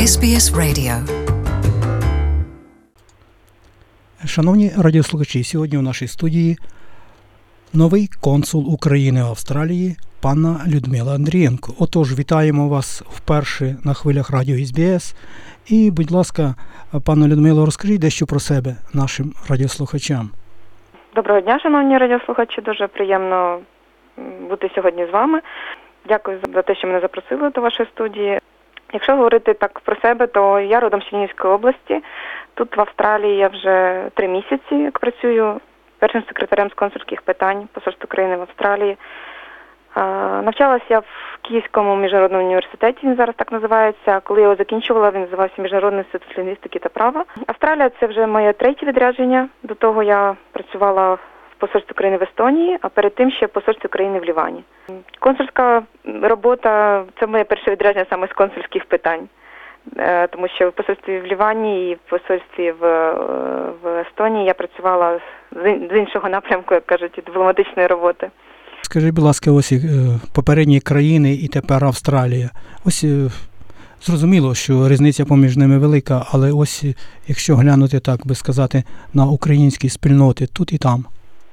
SBS Radio. Шановні радіослухачі, сьогодні у нашій студії новий консул України в Австралії пана Людмила Андрієнко. Отож, вітаємо вас вперше на хвилях радіо SBS. І, будь ласка, пане Людмило, розкажіть дещо про себе нашим радіослухачам. Доброго дня, шановні радіослухачі. Дуже приємно бути сьогодні з вами. Дякую за те, що мене запросили до вашої студії. Якщо говорити так про себе, то я родом з Чернігівської області. Тут в Австралії я вже 3 місяці як працюю першим секретарем з консульських питань Посольства України в Австралії. Навчалася я в Київському міжнародному університеті, він зараз так називається. Коли я його закінчувала, він називався Міжнародний інститут лінгвістики та права. Австралія – це вже моє 3-е відрядження. До того я працювала в Посольстві України в Естонії, а перед тим ще в Посольстві України в Лівані. Консульська робота – це моє перше відрядження саме з консульських питань. Тому що в посольстві в Лівані і в посольстві в Естонії я працювала з іншого напрямку, як кажуть, дипломатичної роботи. Скажіть, будь ласка, ось попередні країни і тепер Австралія. Ось зрозуміло, що різниця поміж ними велика, але ось якщо глянути, так би сказати, на українські спільноти тут і там.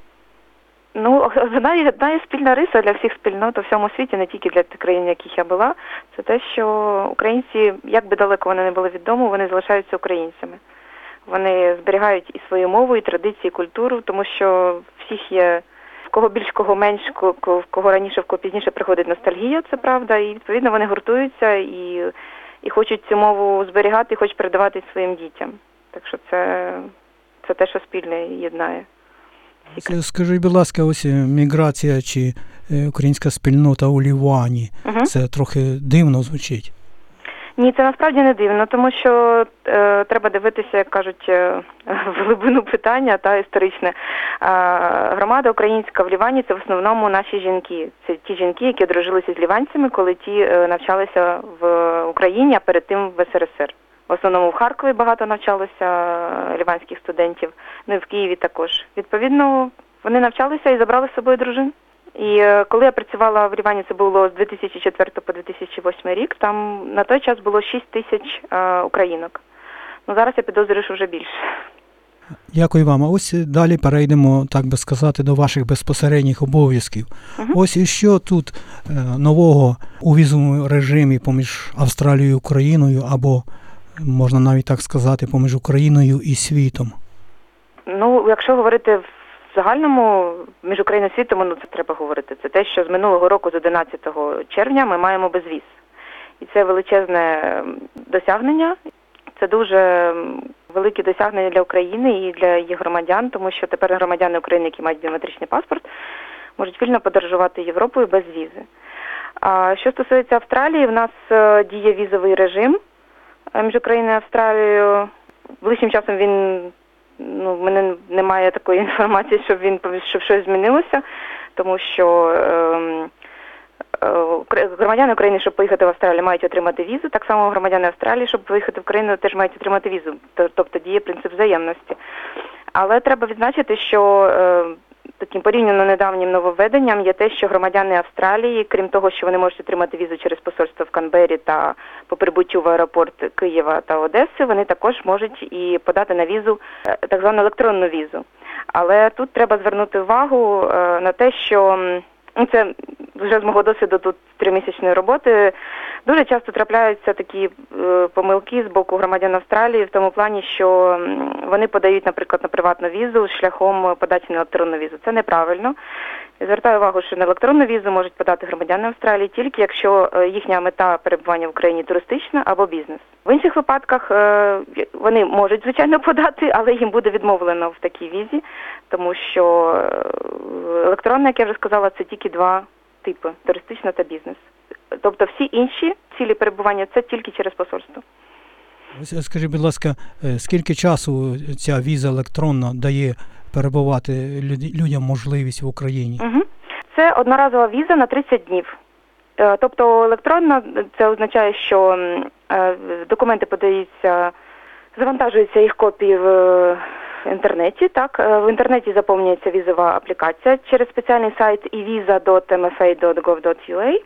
Ну, одна спільна риса для всіх спільнот у всьому світі, не тільки для тих країн, в яких я була, це те, що українці, як би далеко вони не були від дому, вони залишаються українцями. Вони зберігають і свою мову, і традиції, і культуру, тому що всіх є, в кого більш, кого менш, в кого раніше, в кого пізніше приходить ностальгія, це правда, і відповідно вони гуртуються і хочуть цю мову зберігати, і хочуть передавати своїм дітям. Так що це те, що спільне єднає. Скажіть, будь ласка, ось міграція чи українська спільнота у Лівані, це трохи дивно звучить? Ні, це насправді не дивно, тому що треба дивитися, як кажуть, в глибину питання та історичне. Громада українська в Лівані – це в основному наші жінки. Це ті жінки, які одружилися з ліванцями, коли ті навчалися в Україні, а перед тим в СРСР. В основному в Харкові багато навчалося ліванських студентів, ну і в Києві також. Відповідно, вони навчалися і забрали з собою дружин. І коли я працювала в Лівані, це було з 2004 по 2008 рік, там на той час було 6 тисяч українок. Ну зараз я підозрюю, що вже більше. Дякую вам. А ось далі перейдемо, так би сказати, до ваших безпосередніх обов'язків. Ось і що тут нового у візовому режимі поміж Австралією і Україною, або, можна навіть так сказати, поміж Україною і світом? Ну, якщо говорити в загальному, між Україною і світом, ну це треба говорити. Це те, що з минулого року, з 11 червня, ми маємо безвіз. І це величезне досягнення. Це дуже велике досягнення для України і для її громадян, тому що тепер громадяни України, які мають біометричний паспорт, можуть вільно подорожувати Європою без візи. А що стосується Австралії, в нас діє візовий режим між Україною і Австралією. Ближчим часом в мене немає такої інформації, щоб щось змінилося, тому що громадяни України, щоб поїхати в Австралію, мають отримати візу. Так само громадяни Австралії, щоб поїхати в Україну, теж мають отримати візу. Тобто діє принцип взаємності. Але треба відзначити, що таким порівняно недавнім нововведенням є те, що громадяни Австралії, крім того, що вони можуть отримати візу через посольство в Канбері та по прибуттю в аеропорт Києва та Одеси, вони також можуть і подати на візу, так звану електронну візу. Але тут треба звернути увагу на те, що це вже з мого досвіду тут 3-місячної роботи. Дуже часто трапляються такі помилки з боку громадян Австралії в тому плані, що вони подають, наприклад, на приватну візу шляхом подачі на електронну візу. Це неправильно. Звертаю увагу, що на електронну візу можуть подати громадяни Австралії тільки якщо їхня мета перебування в Україні туристична або бізнес. В інших випадках вони можуть, звичайно, подати, але їм буде відмовлено в такій візі, тому що електронна, як я вже сказала, це тільки 2 типи – туристична та бізнес. Тобто всі інші цілі перебування – це тільки через посольство. Скажіть, будь ласка, скільки часу ця віза електронна дає перебувати людям можливість в Україні? Це одноразова віза на 30 днів. Тобто електронна – це означає, що документи подаються, завантажуються їх копії в інтернеті. Так, в інтернеті заповнюється візова аплікація через спеціальний сайт e-visa.mfa.gov.ua.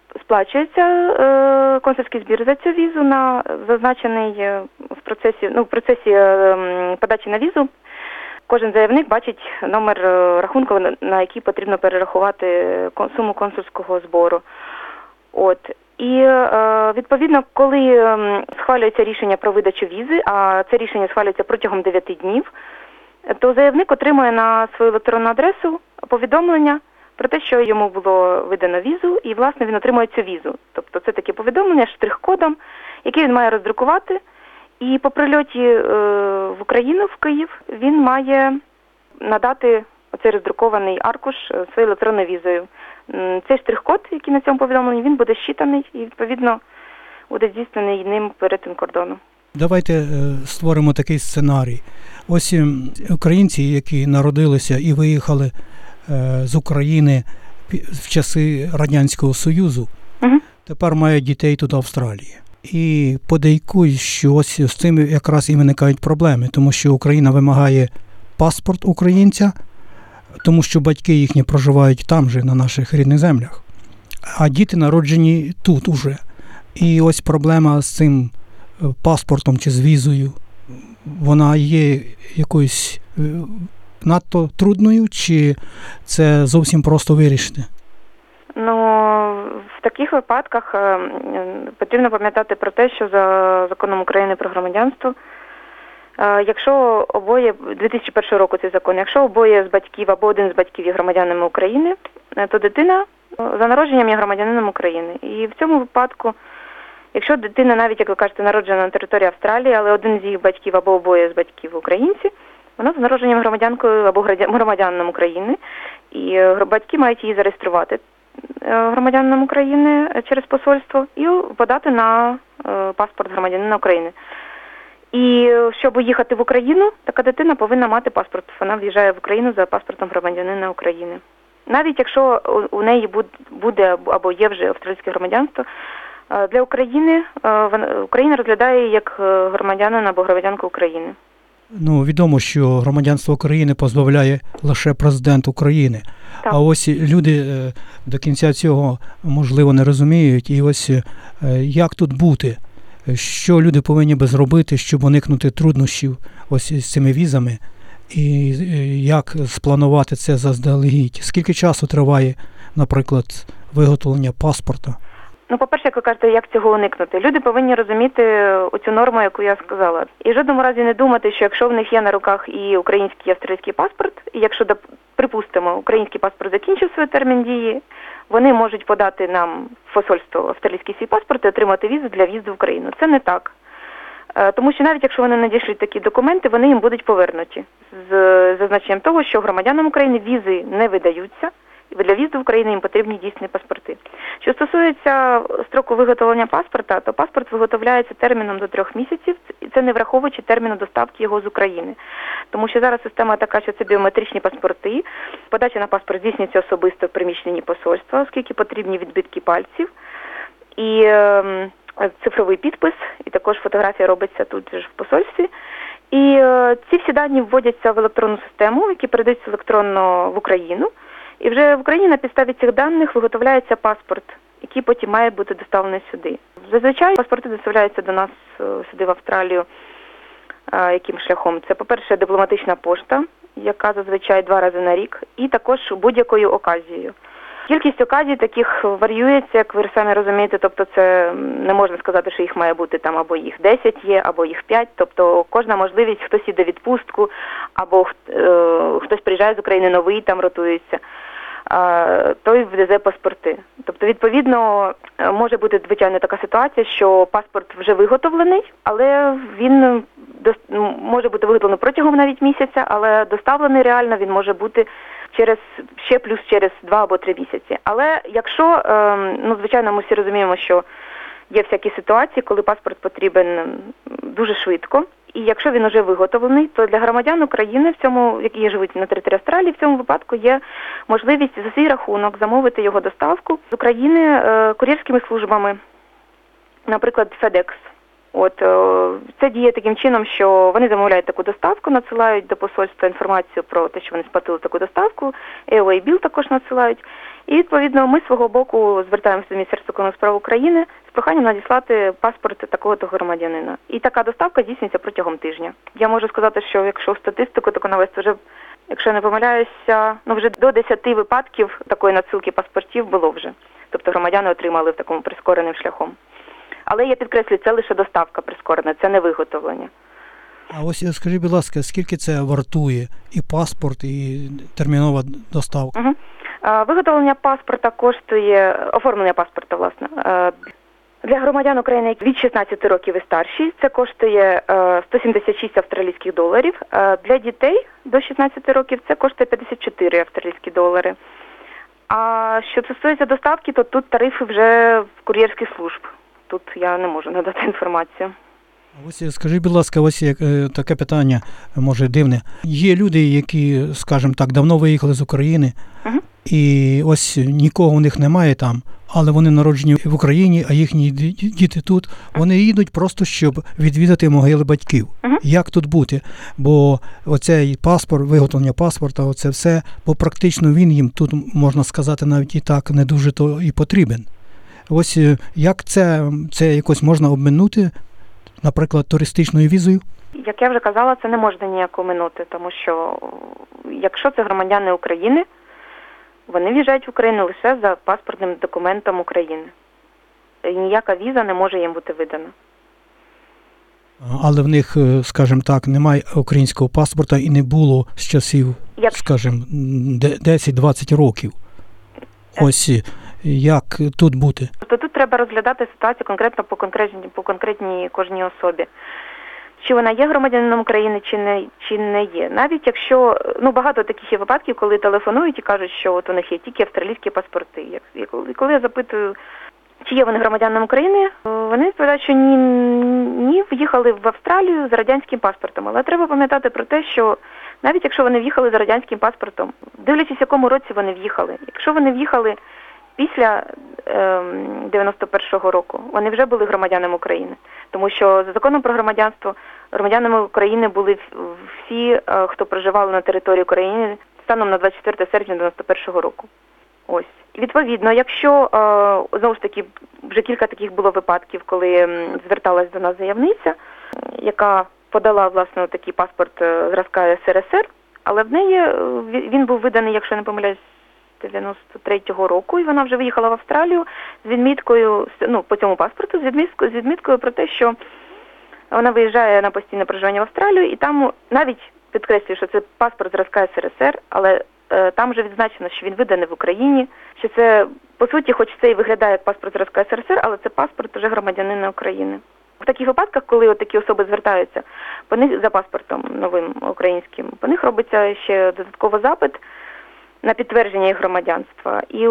сплачується консульський збір за цю візу, на зазначений в процесі подачі на візу. Кожен заявник бачить номер рахунку, на який потрібно перерахувати суму консульського збору. І, відповідно, коли схвалюється рішення про видачу візи, а це рішення схвалюється протягом 9 днів, то заявник отримує на свою електронну адресу повідомлення про те, що йому було видано візу, і, власне, він отримує цю візу. Тобто це таке повідомлення з штрих-кодом, який він має роздрукувати, і по прильоті в Україну, в Київ, він має надати оцей роздрукований аркуш своєю електронною візою. Цей штрих-код, який на цьому повідомленні, він буде щитаний і, відповідно, буде здійснений ним перетин кордону. Давайте створимо такий сценарій. Ось українці, які народилися і виїхали з України в часи Радянського Союзу, тепер мають дітей тут в Австралії. І подейкують, що ось з цим якраз і виникають проблеми, тому що Україна вимагає паспорт українця, тому що батьки їхні проживають там же, на наших рідних землях, а діти народжені тут уже. І ось проблема з цим паспортом чи з візою, вона є якоюсь надто трудною, чи це зовсім просто вирішити? В таких випадках потрібно пам'ятати про те, що за законом України про громадянство, якщо обоє, 2001 року цей закон, якщо обоє з батьків або один з батьків є громадянами України, то дитина за народженням є громадянином України. І в цьому випадку, якщо дитина, навіть, як ви кажете, народжена на території Австралії, але один з їх батьків або обоє з батьків українці, вона за народженням громадянкою або громадянином України, і батьки мають її зареєструвати громадянином України через посольство і подати на паспорт громадянина України. І щоб їхати в Україну, така дитина повинна мати паспорт. Вона в'їжджає в Україну за паспортом громадянина України. Навіть якщо у неї буде або є вже австралійське громадянство, для України Україна розглядає її як громадянина або громадянку України. Відомо, що громадянство України позбавляє лише президент України. Так. А ось люди до кінця цього, можливо, не розуміють. І ось як тут бути? Що люди повинні би зробити, щоб уникнути труднощів ось з цими візами? І як спланувати це заздалегідь? Скільки часу триває, наприклад, виготовлення паспорта? По-перше, як ви кажете, як цього уникнути? Люди повинні розуміти оцю норму, яку я сказала. І в жодному разі не думати, що якщо в них є на руках і український, і австралійський паспорт, і якщо, припустимо, український паспорт закінчив свій термін дії, вони можуть подати нам в посольство австралійський свій паспорт і отримати візу для в'їзду в Україну. Це не так. Тому що навіть якщо вони надішлють такі документи, вони їм будуть повернуті з зазначенням того, що громадянам України візи не видаються, і для в'їзду в Україну їм потрібні дійсні паспорти. Що стосується строку виготовлення паспорта, то паспорт виготовляється терміном до 3 місяців, і це не враховуючи терміну доставки його з України. Тому що зараз система така, що це біометричні паспорти, подача на паспорт здійснюється особисто в приміщенні посольства, оскільки потрібні відбитки пальців, і цифровий підпис, і також фотографія робиться тут ж в посольстві. І ці всі дані вводяться в електронну систему, які передаються електронно в Україну. І вже в Україні на підставі цих даних виготовляється паспорт, який потім має бути доставлений сюди. Зазвичай паспорти доставляються до нас сюди в Австралію яким шляхом? Це, по-перше, дипломатична пошта, яка зазвичай 2 рази на рік, і також будь-якою оказією. Кількість оказій таких варіюється, як ви самі розумієте, тобто це не можна сказати, що їх має бути там або їх 10 є, або їх 5, тобто кожна можливість, хтось іде відпустку, або хтось приїжджає з України новий, там ротується, той везе паспорти. Тобто, відповідно, може бути, звичайно, така ситуація, що паспорт вже виготовлений, але він може бути виготовлений протягом навіть місяця, але доставлений реально він може бути через 2 або 3 місяці. Але якщо, звичайно, ми всі розуміємо, що є всякі ситуації, коли паспорт потрібен дуже швидко, і якщо він вже виготовлений, то для громадян України, які живуть на території Австралії, в цьому випадку є можливість за свій рахунок замовити його доставку з України кур'єрськими службами, наприклад, FedEx. Це діє таким чином, що вони замовляють таку доставку, надсилають до посольства інформацію про те, що вони сплатили таку доставку, AOA Bill також надсилають, І, відповідно, ми з свого боку звертаємося до Міністерства закордонних справ України з проханням надіслати паспорт такого-то громадянина. І така доставка здійснюється протягом тижня. Я можу сказати, що якщо статистику таку навести, вже, якщо я не помиляюся, вже до 10 випадків такої надсилки паспортів було вже. Тобто громадяни отримали в такому прискореним шляхом. Але я підкреслюю, це лише доставка прискорена, це не виготовлення. А ось скажіть, будь ласка, скільки це вартує і паспорт, і термінова доставка? Угу. Виготовлення паспорта коштує, оформлення паспорта, власне, для громадян України від 16 років і старші, це коштує 176 австралійських доларів. Для дітей до 16 років це коштує 54 австралійські долари. А що стосується доставки, то тут тарифи вже кур'єрських служб. Тут я не можу надати інформацію. Ось скажіть, будь ласка, ось таке питання, може дивне. Є люди, які, скажімо так, давно виїхали з України, і ось нікого у них немає там, але вони народжені в Україні, а їхні діти тут. Вони їдуть просто, щоб відвідати могили батьків. Як тут бути? Бо оцей паспорт, виготовлення паспорта, оце все, бо практично він їм тут, можна сказати, навіть і так не дуже то і потрібен. Ось як це якось можна обминути, наприклад, туристичною візою? Як я вже казала, це не можна ніяк оминути, тому що якщо це громадяни України, вони в'їжджають в Україну лише за паспортним документом України. І ніяка віза не може їм бути видана. Але в них, скажімо так, немає українського паспорта і не було з часів, скажімо, 10-20 років. Ось як тут бути? Тобто тут треба розглядати ситуацію конкретно по конкретній кожній особі. Чи вона є громадянином України, чи не є. Навіть якщо, багато таких є випадків, коли телефонують і кажуть, що от у них є тільки австралійські паспорти. І коли я запитую, чи є вони громадянином України, вони відповідають, що ні, в'їхали в Австралію з радянським паспортом. Але треба пам'ятати про те, що навіть якщо вони в'їхали з радянським паспортом, дивлячись, в якому році вони в'їхали. Якщо вони в'їхали після 91-го року, вони вже були громадянами України. Тому що за законом про громадянство громадянами України були всі, хто проживали на території України станом на 24 серпня 91-го року. Ось. Відповідно, якщо, знову ж таки, вже кілька таких було випадків, коли зверталась до нас заявниця, яка подала, власне, такий паспорт зразка СРСР, але в неї він був виданий, якщо не помиляюсь, 93-го року, і вона вже виїхала в Австралію з відміткою, по цьому паспорту, з відміткою про те, що вона виїжджає на постійне проживання в Австралію, і там навіть підкреслюю, що це паспорт зразка СРСР, але там вже відзначено, що він виданий в Україні, що це, по суті, хоч це і виглядає як паспорт зразка СРСР, але це паспорт вже громадянина України. В таких випадках, коли от такі особи звертаються по них за паспортом новим українським, по них робиться ще додатково запит на підтвердження їх громадянства. І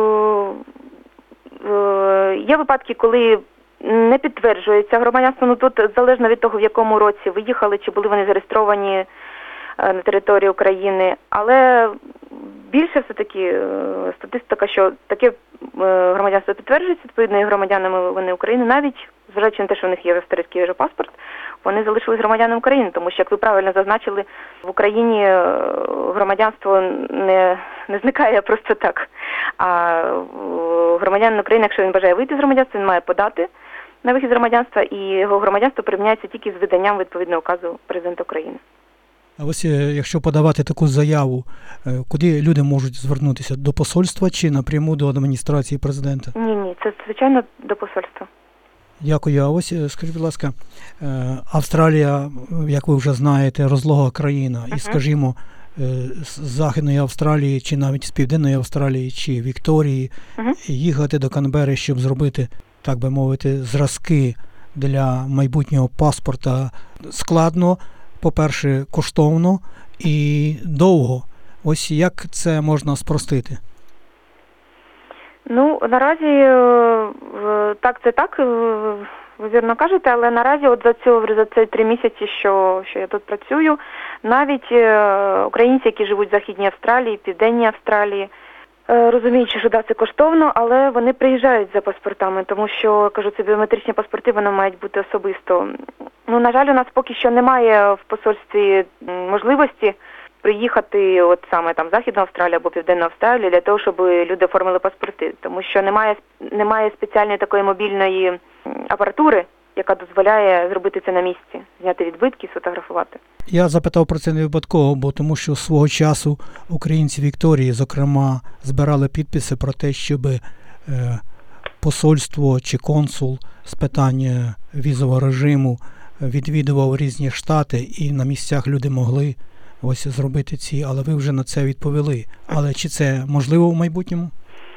є випадки, коли не підтверджується громадянство, тут залежно від того, в якому році виїхали, чи були вони зареєстровані на території України, але більше все-таки статистика, що таке громадянство підтверджується, відповідно, і громадянами вони України, навіть зважаючи на те, що в них є австрійський паспорт, вони залишились громадянами України, тому що, як ви правильно зазначили, в Україні громадянство не зникає просто так. А громадянин України, якщо він бажає вийти з громадянства, він має подати на вихід з громадянства, і його громадянство порівняється тільки з виданням відповідного указу президента України. А ось якщо подавати таку заяву, куди люди можуть звернутися? До посольства чи напряму до адміністрації президента? Ні, це, звичайно, до посольства. Дякую. А ось, скажіть, будь ласка, Австралія, як ви вже знаєте, розлога країна. І, скажімо, з Західної Австралії, чи навіть з Південної Австралії, чи Вікторії, їхати до Канбери, щоб зробити, так би мовити, зразки для майбутнього паспорта складно, по-перше, коштовно і довго. Ось як це можна спростити? Наразі, так, це так, ви вірно кажете, але наразі от за ці 3 місяці, що я тут працюю, навіть українці, які живуть в Західній Австралії, Південній Австралії, розуміючи, що це коштовно, але вони приїжджають за паспортами, тому що, кажу, це біометричні паспорти, вони мають бути особисто. На жаль, у нас поки що немає в посольстві можливості приїхати от саме там Західна Австралія або Південна Австралія для того, щоб люди оформили паспорти. Тому що немає спеціальної такої мобільної апаратури, яка дозволяє зробити це на місці, зняти відбитки, сфотографувати. Я запитав про це не випадково, бо тому що свого часу українці Вікторії, зокрема, збирали підписи про те, щоб посольство чи консул з питань візового режиму відвідував різні штати, і на місцях люди могли ось зробити ці, але ви вже на це відповіли. Але чи це можливо в майбутньому?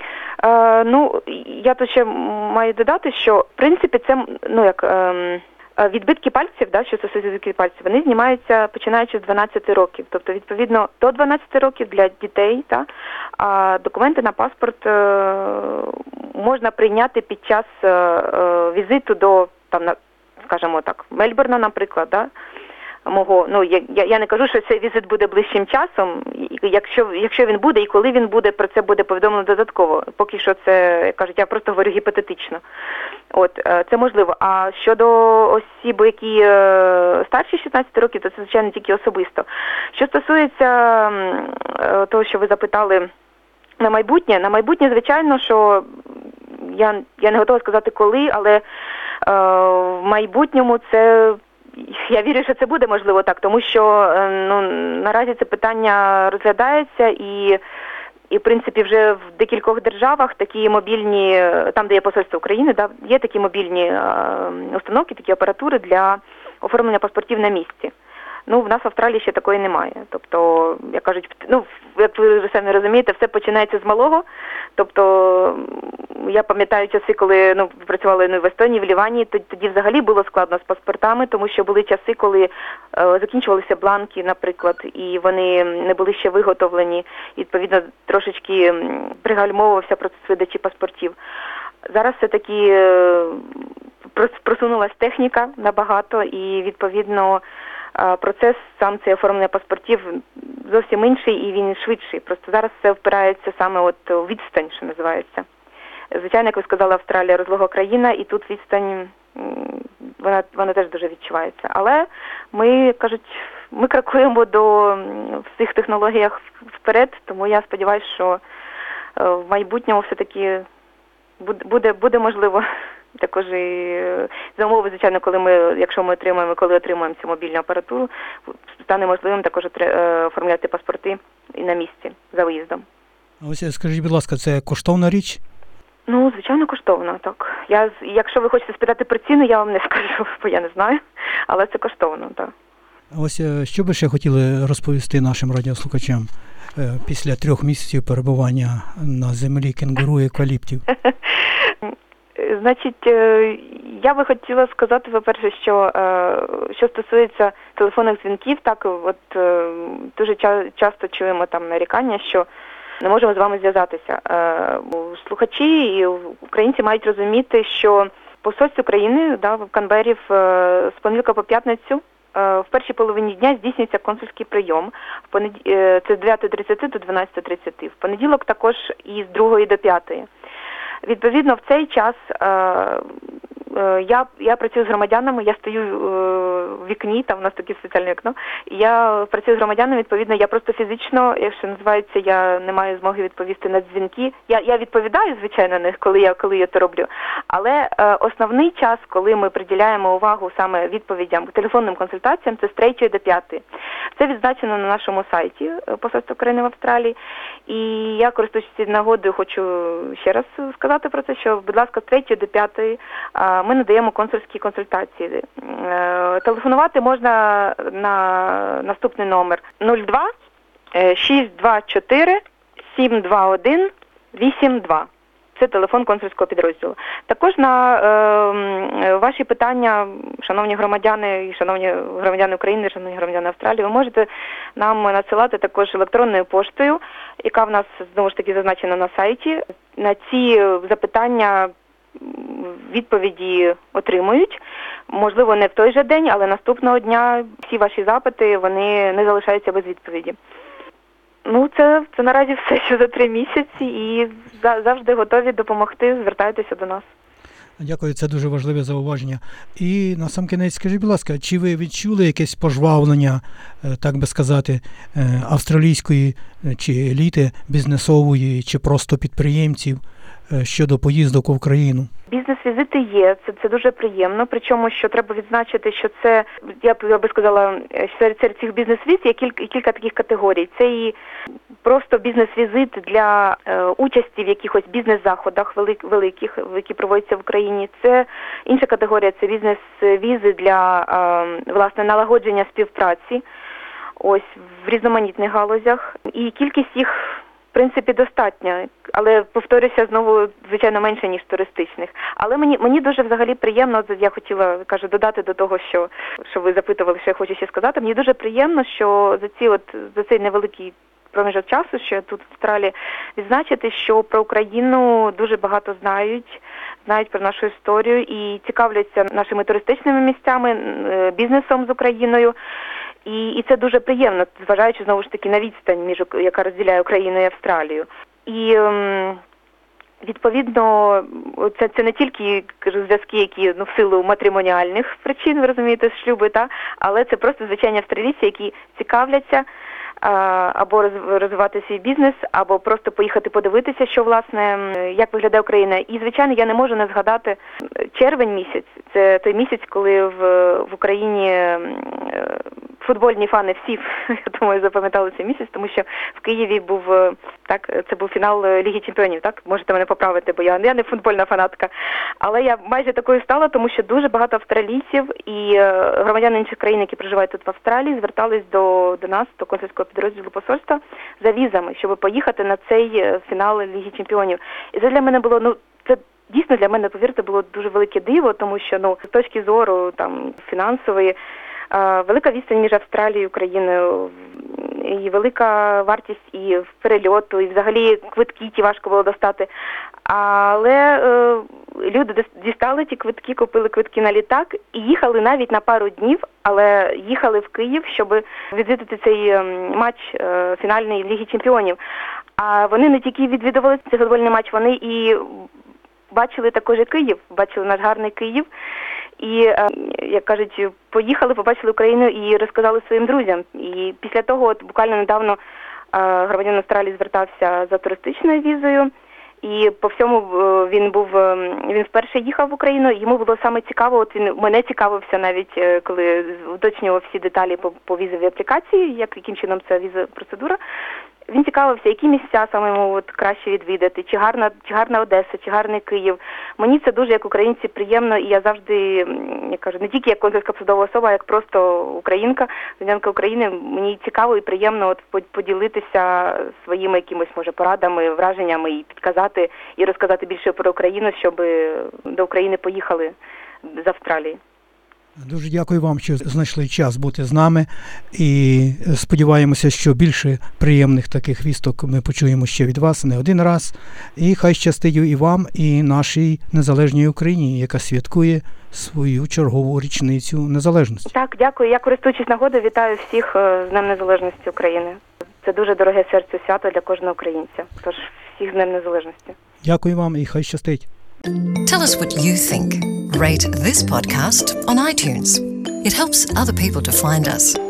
Я тут ще маю додати, що в принципі це відбитки пальців, що стосується відбитків пальців, вони знімаються починаючи з 12 років. Тобто, відповідно, до 12 років для дітей, а документи на паспорт можна прийняти під час візиту до, скажімо так, Мельбурна, наприклад, я не кажу, що цей візит буде ближчим часом, якщо він буде і коли він буде, про це буде повідомлено додатково. Поки що це, як кажуть, я просто говорю гіпотетично. Це можливо. А щодо осіб, які старші 16 років, то це, звичайно, тільки особисто. Що стосується того, що ви запитали на майбутнє, звичайно, що я не готова сказати коли, але в майбутньому це... Я вірю, що це буде можливо так, тому що наразі це питання розглядається і в принципі вже в декількох державах такі мобільні, там де є посольство України, є такі мобільні установки, такі апаратури для оформлення паспортів на місці. В нас в Австралії ще такої немає. Тобто, як кажуть, як ви самі розумієте, все починається з малого. Тобто, я пам'ятаю часи, коли працювали в Естонії, в Ліванії, тоді взагалі було складно з паспортами, тому що були часи, коли закінчувалися бланки, наприклад, і вони не були ще виготовлені, і, відповідно, трошечки пригальмовувався процес видачі паспортів. Зараз все-таки просунулась техніка набагато, і, відповідно, процес сам цей оформлення паспортів зовсім інший і він швидший. Просто зараз все впирається саме у відстань, що називається. Звичайно, як ви сказали, Австралія розлога країна, і тут відстань, вона теж дуже відчувається. Але ми крокуємо до всіх технологіях вперед, тому я сподіваюся, що в майбутньому все-таки буде можливо. Також і за умови, звичайно, якщо ми отримаємо цю мобільну апаратуру, стане можливим також оформляти паспорти і на місці за виїздом. Ось скажіть, будь ласка, це коштовна річ? Звичайно, коштовно, так. Якщо ви хочете спитати про ціну, я вам не скажу, бо я не знаю, але це коштовно, так. Ось що би ще хотіли розповісти нашим радіослухачам після 3 місяців перебування на землі кенгуру і евкаліптів? Значить, я би хотіла сказати, по-перше, що стосується телефонних дзвінків, дуже часто чуємо там нарікання, що не можемо з вами зв'язатися. Слухачі і українці мають розуміти, що посольство України в Канбері з понеділка по п'ятницю в першій половині дня здійснюється консульський прийом. Це з 9:30 до 12:30. В понеділок також і з 2 до 5. Відповідно, в цей час я працюю з громадянами, я стою в вікні, там у нас таке спеціальне вікно, і я працюю з громадянами, відповідно, я просто фізично, якщо називається, я не маю змоги відповісти на дзвінки. Я відповідаю, звичайно, на них, коли я це роблю, але основний час, коли ми приділяємо увагу саме відповідям, телефонним консультаціям, це з 3 до 5. Це відзначено на нашому сайті Посольства України в Австралії, і я, користуючись нагодою, хочу ще раз сказати про це, що, будь ласка, з 3 до 5 ми надаємо консульські консультації. Телефонувати можна на наступний номер 02 624 721 82. Це телефон консульського підрозділу. Також на ваші питання, шановні громадяни, і шановні громадяни України, шановні громадяни Австралії, ви можете нам надсилати також електронною поштою, яка в нас, знову ж таки, зазначена на сайті. На ці запитання відповіді отримують. Можливо, не в той же день, але наступного дня всі ваші запити, вони не залишаються без відповіді. Це наразі все, що за 3 місяці, і завжди готові допомогти, звертайтеся до нас. Дякую, це дуже важливе зауваження. І насамкінець, скажіть, будь ласка, чи ви відчули якесь пожвавлення, так би сказати, австралійської чи еліти бізнесової, чи просто підприємців щодо поїздок в Україну? Бізнес-візити є, це дуже приємно, причому, що треба відзначити, що це, я би сказала, серед цих бізнес-віз є кілька таких категорій. Це і просто бізнес-візит для участі в якихось бізнес-заходах великих, які проводяться в Україні. Це інша категорія, це бізнес-візи для, власне, налагодження співпраці, ось, в різноманітних галузях. І кількість їх, в принципі, достатня, але, повторюся, знову, звичайно, менше, ніж туристичних. Але мені дуже взагалі приємно, я хотіла, додати до того, що ви запитували, що я хочу ще сказати. Мені дуже приємно, що за цей невеликий проміжок часу, що я тут в Австралії, відзначити, що про Україну дуже багато знають про нашу історію і цікавляться нашими туристичними місцями, бізнесом з Україною. І це дуже приємно, зважаючи, знову ж таки, на відстань, яка розділяє Україну і Австралію. І, відповідно, це не тільки зв'язки, які в силу матримоніальних причин, ви розумієте, шлюби, але це просто звичайні австралійці, які цікавляться або розвивати свій бізнес, або просто поїхати подивитися, що, власне, як виглядає Україна. І, звичайно, я не можу не згадати червень місяць. Це той місяць, коли в Україні футбольні фани всі, я думаю, запам'ятали цей місяць, тому що в Києві це був фінал Ліги Чемпіонів, так? Можете мене поправити, бо я не футбольна фанатка. Але я майже такою стала, тому що дуже багато австралійців і громадян інших країн, які проживають тут в Австралії, звертались до нас, до консульського підрозділу посольства, за візами, щоб поїхати на цей фінал Ліги Чемпіонів. І це для мене було, це дійсно для мене, повірте, було дуже велике диво, тому що, з точки зору фінансової, велика відстань між Австралією і Україною, і велика вартість і перельоту, і взагалі квитки ті важко було достати. Але люди дістали ті квитки, купили квитки на літак і їхали навіть на пару днів, але їхали в Київ, щоб відвідати цей матч фінальний Ліги Чемпіонів. А вони не тільки відвідували цей футбольний матч, вони і бачили також і Київ, бачили наш гарний Київ. І, як кажуть, поїхали, побачили Україну і розказали своїм друзям. І після того, буквально недавно, громадянин Австралії звертався за туристичною візою. І по всьому він вперше їхав в Україну, йому було саме цікаво, мене цікавився навіть, коли уточнював всі деталі по візовій аплікації, яким чином ця візова процедура. Він цікавився, які місця саме йому краще відвідати, чи гарна Одеса, чи гарний Київ. Мені це дуже, як українці, приємно, і я завжди, я кажу, не тільки як консульська посадова особа, а як просто українка, громадянка України, мені цікаво і приємно поділитися своїми якимось, може, порадами, враженнями і підказати, і розказати більше про Україну, щоб до України поїхали з Австралії. Дуже дякую вам, що знайшли час бути з нами, і сподіваємося, що більше приємних таких вісток ми почуємо ще від вас не один раз. І хай щастить і вам, і нашій незалежній Україні, яка святкує свою чергову річницю незалежності. Так, дякую. Я, користуючись нагодою, вітаю всіх з Днем Незалежності України. Це дуже дороге серцю свято для кожного українця. Тож всіх з Днем Незалежності. Дякую вам і хай щастить. Tell us what you think. Rate this podcast on iTunes. It helps other people to find us.